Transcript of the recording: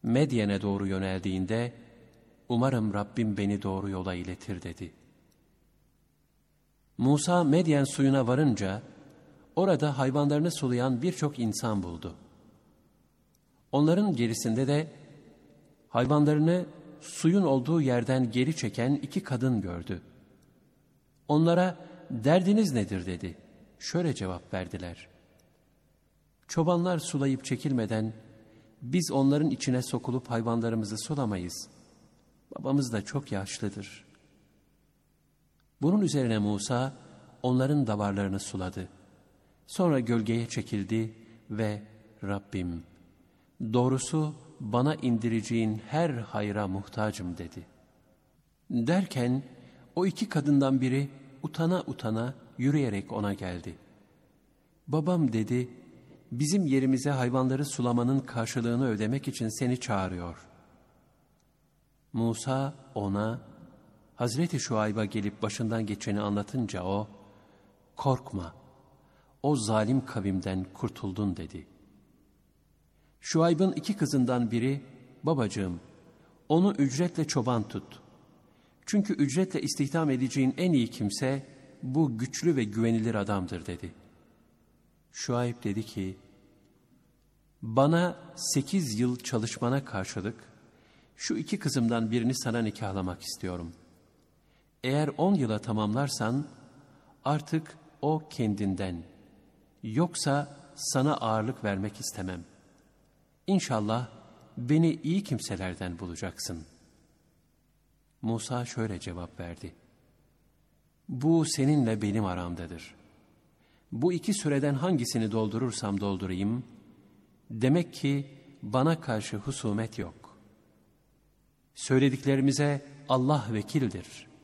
Medyen'e doğru yöneldiğinde, umarım Rabbim beni doğru yola iletir dedi. Musa Medyen suyuna varınca, orada hayvanlarını sulayan birçok insan buldu. Onların gerisinde de hayvanlarını suyun olduğu yerden geri çeken 2 kadın gördü. Onlara derdiniz nedir dedi. Şöyle cevap verdiler. Çobanlar sulayıp çekilmeden biz onların içine sokulup hayvanlarımızı sulamayız. Babamız da çok yaşlıdır. Bunun üzerine Musa onların davarlarını suladı. Sonra gölgeye çekildi ve Rabbim, doğrusu bana indireceğin her hayra muhtacım dedi. Derken o 2 kadından biri utana utana yürüyerek ona geldi. Babam dedi, bizim yerimize hayvanları sulamanın karşılığını ödemek için seni çağırıyor. Musa ona Hazreti Şuayb'a gelip başından geçeni anlatınca o, korkma, o zalim kavimden kurtuldun dedi. Şuayb'ın 2 kızından biri, babacığım, onu ücretle çoban tut. Çünkü ücretle istihdam edeceğin en iyi kimse, bu güçlü ve güvenilir adamdır dedi. Şuayb dedi ki, bana 8 yıl çalışmana karşılık, şu 2 kızımdan birini sana nikahlamak istiyorum. Eğer 10 yıla tamamlarsan, artık o kendinden, yoksa sana ağırlık vermek istemem. İnşallah beni iyi kimselerden bulacaksın. Musa şöyle cevap verdi. Bu seninle benim aramdadır. Bu 2 süreden hangisini doldurursam doldurayım, demek ki bana karşı husumet yok. Söylediklerimize Allah vekildir.